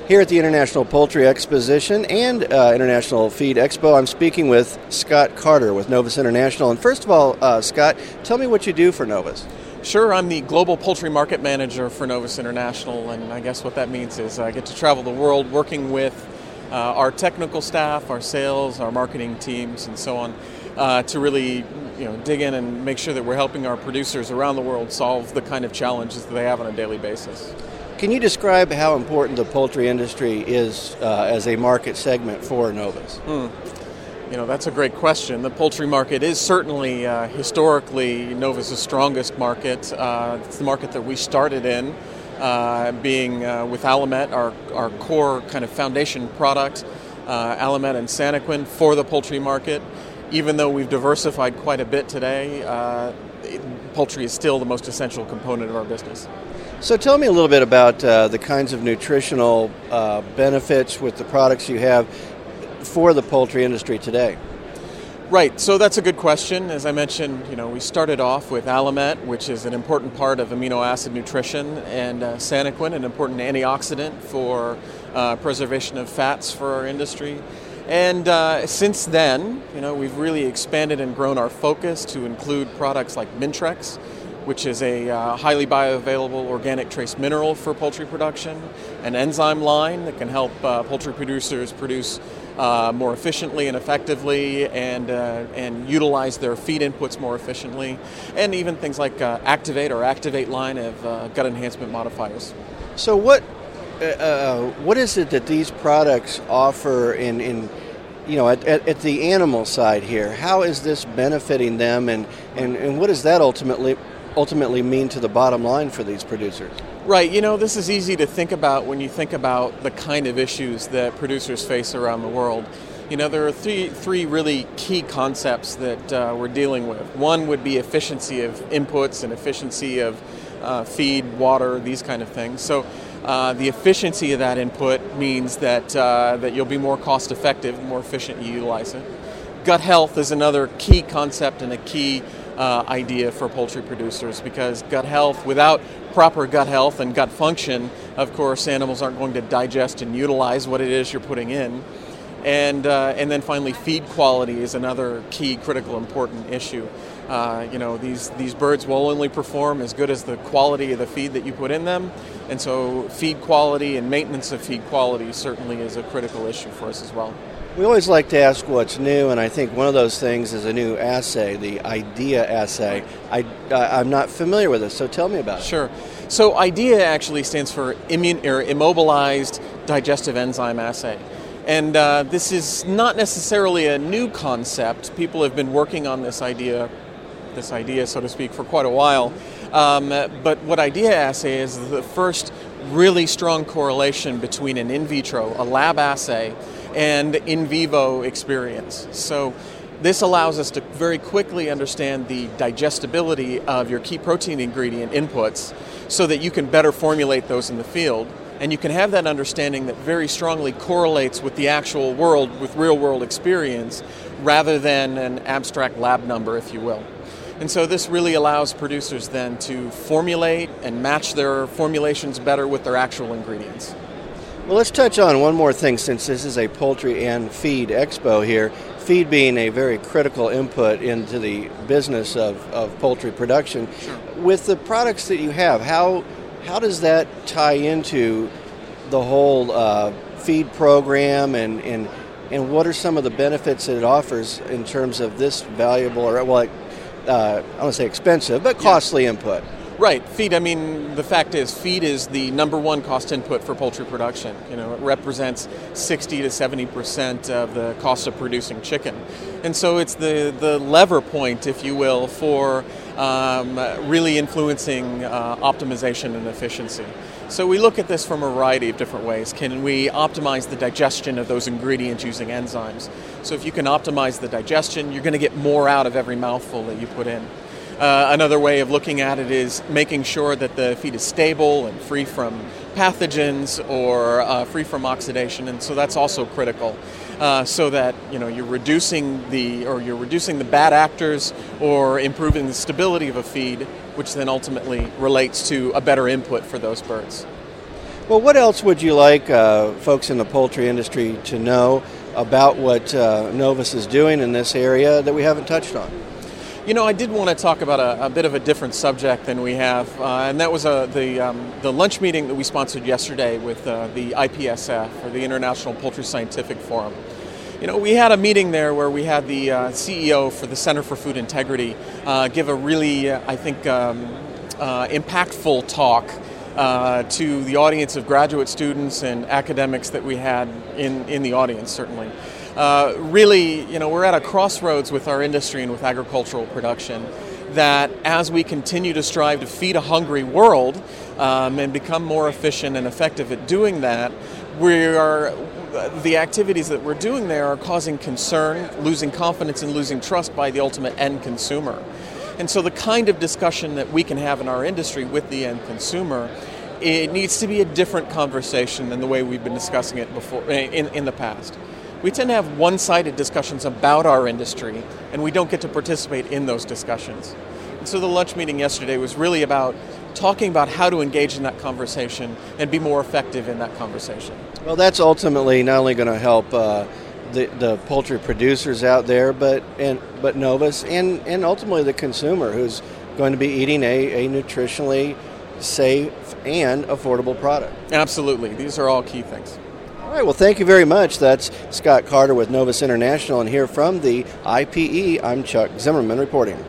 Here at the International Poultry Exposition and International Feed Expo, I'm speaking with Scott Carter with Novus International. And first of all, Scott, tell me what you do for Novus. Sure, I'm the Global Poultry Market Manager for Novus International, and I guess what that means is I get to travel the world working with our technical staff, our sales, our marketing teams, and so on, to really dig in and make sure that we're helping our producers around the world solve the kind of challenges that they have on a daily basis. Can you describe how important the poultry industry is as a market segment for Novus? That's a great question. The poultry market is certainly historically Novus' strongest market. It's the market that we started in, being with Alamet, our core kind of foundation product, Alamet and Santoquin for the poultry market. Even though we've diversified quite a bit today, poultry is still the most essential component of our business. So tell me a little bit about the kinds of nutritional benefits with the products you have for the poultry industry today. Right, so that's a good question. As I mentioned, we started off with Alamet, which is an important part of amino acid nutrition, and Santoquin, an important antioxidant for preservation of fats for our industry. And since then, we've really expanded and grown our focus to include products like Mintrex, which is a highly bioavailable organic trace mineral for poultry production, an enzyme line that can help poultry producers produce more efficiently and effectively and utilize their feed inputs more efficiently, and even things like Activate or Activate line of gut enhancement modifiers. So what is it that these products offer in at the animal side here? How is this benefiting them, and what does that ultimately mean to the bottom line for these producers? Right, this is easy to think about when you think about the kind of issues that producers face around the world. There are three really key concepts that we're dealing with. One would be efficiency of inputs and efficiency of feed, water, these kind of things. So the efficiency of that input means that you'll be more cost effective, more efficient you utilize it. Gut health is another key concept and a key idea for poultry producers, because gut health, without proper gut health and gut function, of course, animals aren't going to digest and utilize what it is you're putting in. And then finally, feed quality is another key, critical, important issue. These birds will only perform as good as the quality of the feed that you put in them, and so feed quality and maintenance of feed quality certainly is a critical issue for us as well. We always like to ask what's new, and I think one of those things is a new assay, the IDEA assay. I'm not familiar with this, so tell me about it. Sure. So IDEA actually stands for Immobilized Digestive Enzyme Assay. And this is not necessarily a new concept. People have been working on this idea, so to speak, for quite a while. But what IDEA assay is the first really strong correlation between an in vitro, a lab assay, and in vivo experience. So this allows us to very quickly understand the digestibility of your key protein ingredient inputs so that you can better formulate those in the field. And you can have that understanding that very strongly correlates with the actual world, with real world experience, rather than an abstract lab number, if you will. And so this really allows producers then to formulate and match their formulations better with their actual ingredients. Well, let's touch on one more thing, since this is a poultry and feed expo here, feed being a very critical input into the business of poultry production. Sure. With the products that you have, how does that tie into the whole feed program, and what are some of the benefits that it offers in terms of this valuable, or I don't want to say expensive, but costly input? Right. Feed, the fact is, feed is the number one cost input for poultry production. It represents 60 to 70% of the cost of producing chicken. And so it's the lever point, if you will, for really influencing optimization and efficiency. So we look at this from a variety of different ways. Can we optimize the digestion of those ingredients using enzymes? So if you can optimize the digestion, you're going to get more out of every mouthful that you put in. Another way of looking at it is making sure that the feed is stable and free from pathogens or free from oxidation, and so that's also critical. So that you're reducing the bad actors or improving the stability of a feed, which then ultimately relates to a better input for those birds. Well, what else would you like folks in the poultry industry to know about what Novus is doing in this area that we haven't touched on? You know, I did want to talk about a bit of a different subject than we have, and that was the lunch meeting that we sponsored yesterday with the IPSF, or the International Poultry Scientific Forum. You know, we had a meeting there where we had the CEO for the Center for Food Integrity give a really, I think, impactful talk to the audience of graduate students and academics that we had in the audience, certainly. Really, you know, we're at a crossroads with our industry and with agricultural production, that as we continue to strive to feed a hungry world and become more efficient and effective at doing that, the activities that we're doing there are causing concern, losing confidence, and losing trust by the ultimate end consumer. And so the kind of discussion that we can have in our industry with the end consumer, it needs to be a different conversation than the way we've been discussing it before in the past. We tend to have one-sided discussions about our industry, and we don't get to participate in those discussions. And so the lunch meeting yesterday was really about talking about how to engage in that conversation and be more effective in that conversation. Well, that's ultimately not only going to help the poultry producers out there, but Novus and ultimately the consumer who's going to be eating a nutritionally safe and affordable product. Absolutely. These are all key things. All right, well, thank you very much. That's Scott Carter with Novus International, and here from the IPE, I'm Chuck Zimmerman reporting.